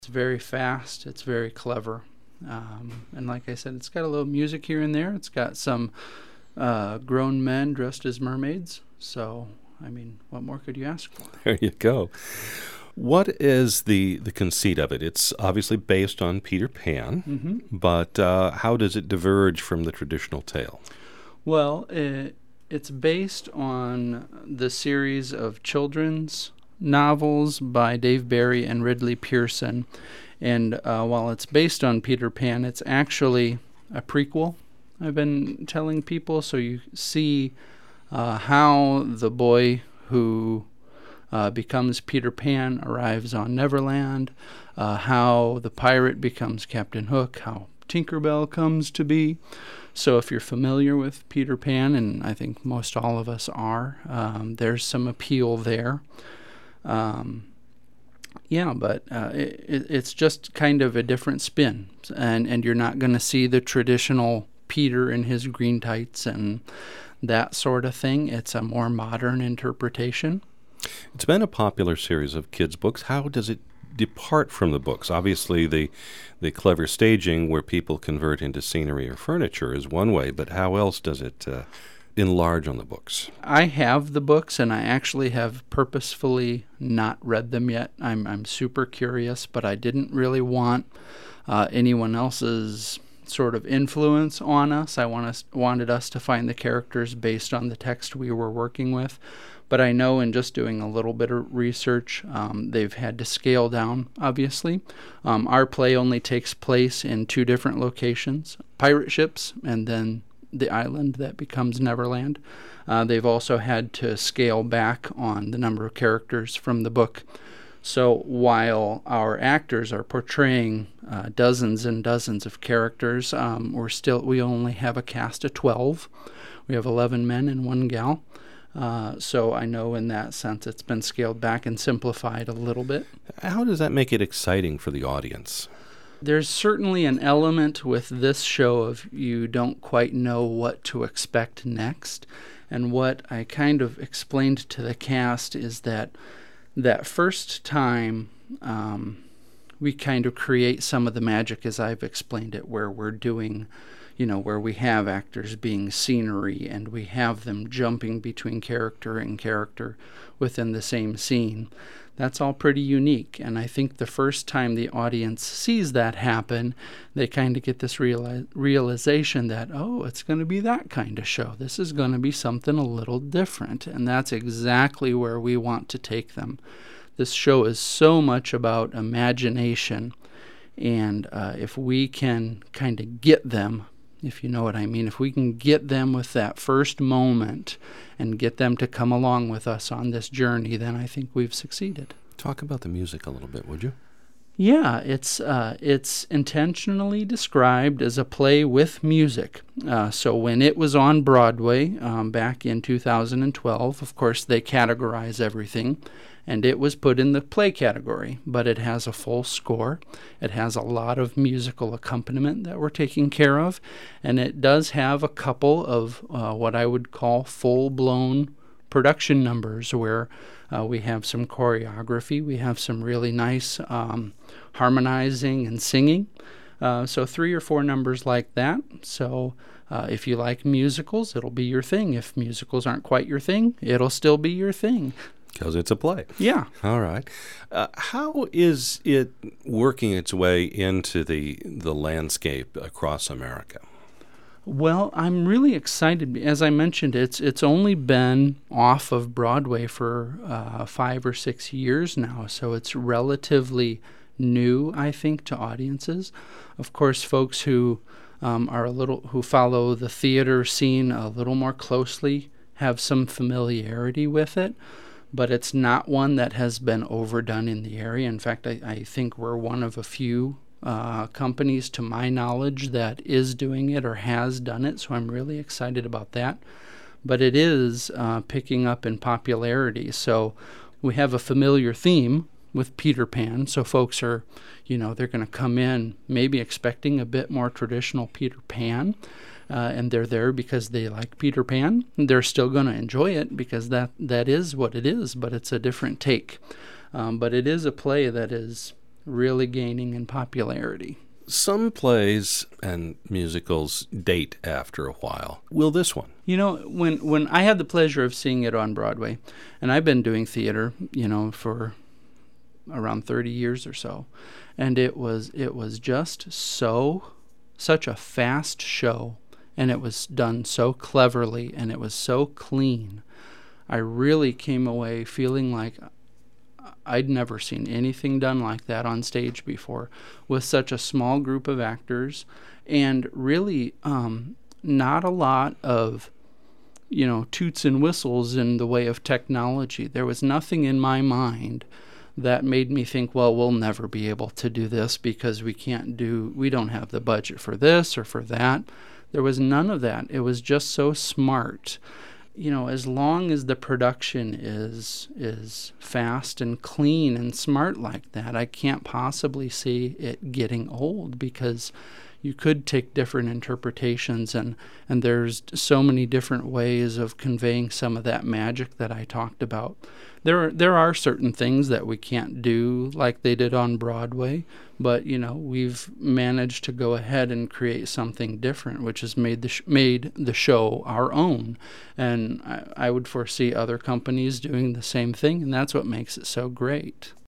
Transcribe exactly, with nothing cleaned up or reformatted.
It's very fast. It's very clever. Um, and like I said, it's got a little music here and there. It's got some uh, grown men dressed as mermaids. So, I mean, what more could you ask for? There you go. What is the, the conceit of it? It's obviously based on Peter Pan, Mm-hmm. but uh, how does it diverge from the traditional tale? Well, it, it's based on the series of children's novels by Dave Barry and Ridley Pearson. And uh, while it's based on Peter Pan, it's actually a prequel, I've been telling people. So you see uh, how the boy who uh, becomes Peter Pan arrives on Neverland, uh, how the pirate becomes Captain Hook, how Tinkerbell comes to be. So if you're familiar with Peter Pan, and I think most all of us are, um, there's some appeal there. Um, yeah, but uh, it, it's just kind of a different spin, and, and you're not going to see the traditional Peter in his green tights and that sort of thing. It's a more modern interpretation. It's been a popular series of kids' books. How does it depart from the books? Obviously, the the clever staging where people convert into scenery or furniture is one way, but how else does it uh, enlarge on the books? I have the books, and I actually have purposefully not read them yet. I'm I'm super curious, but I didn't really want uh, anyone else's sort of influence on us. I want us, wanted us to find the characters based on the text we were working with. But I know in just doing a little bit of research, um, they've had to scale down, obviously. Um, our play only takes place in two different locations, pirate ships and then the island that becomes Neverland. Uh, they've also had to scale back on the number of characters from the book. So while our actors are portraying uh, dozens and dozens of characters, um, we're still we only have a cast of twelve. We have eleven men and one gal. Uh, so I know in that sense it's been scaled back and simplified a little bit. How does that make it exciting for the audience? There's certainly an element with this show of you don't quite know what to expect next. And what I kind of explained to the cast is that that first time um, we kind of create some of the magic as I've explained it, where we're doing, you know, where we have actors being scenery and we have them jumping between character and character within the same scene. That's all pretty unique, and I think the first time the audience sees that happen, they kind of get this reali- realization that, oh, it's going to be that kind of show. This is going to be something a little different, and that's exactly where we want to take them. This show is so much about imagination, and uh, if we can kind of get them, if you know what I mean, if we can get them with that first moment and get them to come along with us on this journey, then I think we've succeeded. Talk about the music a little bit, would you? Yeah, it's uh, it's intentionally described as a play with music. Uh, so when it was on Broadway um, back in two thousand twelve, of course, they categorize everything, and it was put in the play category, but it has a full score. It has a lot of musical accompaniment that we're taking care of, and it does have a couple of uh, what I would call full-blown production numbers where uh, we have some choreography, we have some really nice um, harmonizing and singing. Uh, so three or four numbers like that. So uh, if you like musicals, it'll be your thing. If musicals aren't quite your thing, it'll still be your thing. Because it's a play. Yeah. All right. Uh, how is it working its way into the the landscape across America? Well, I'm really excited. As I mentioned, it's it's only been off of Broadway for uh, five or six years now, so it's relatively new, I think, to audiences. Of course, folks who um, are a little who follow the theater scene a little more closely have some familiarity with it, but it's not one that has been overdone in the area. In fact, I, I think we're one of a few uh, companies, to my knowledge, that is doing it or has done it, so I'm really excited about that. But it is uh, picking up in popularity. So we have a familiar theme with Peter Pan, so folks are, you know, they're going to come in maybe expecting a bit more traditional Peter Pan, uh, and they're there because they like Peter Pan. They're still going to enjoy it because that, that is what it is, but it's a different take. Um, but it is a play that is really gaining in popularity. Some plays and musicals date after a while. Will this one? You know, when when I had the pleasure of seeing it on Broadway, and I've been doing theater, you know, for around thirty years or so, and it was it was just so such a fast show, and it was done so cleverly, and it was so clean. I really came away feeling like I'd never seen anything done like that on stage before, with such a small group of actors, and really um, not a lot of, you know, toots and whistles in the way of technology. There was nothing in my mind that made me think, well, we'll never be able to do this because we can't do, we don't have the budget for this or for that. There was none of that. It was just so smart. You know, as long as the production is is fast and clean and smart like that, I can't possibly see it getting old, because you could take different interpretations, and, and there's so many different ways of conveying some of that magic that I talked about. There are, there are certain things that we can't do like they did on Broadway, but, you know, we've managed to go ahead and create something different, which has made the sh- made the show our own. And I, I would foresee other companies doing the same thing, and that's what makes it so great.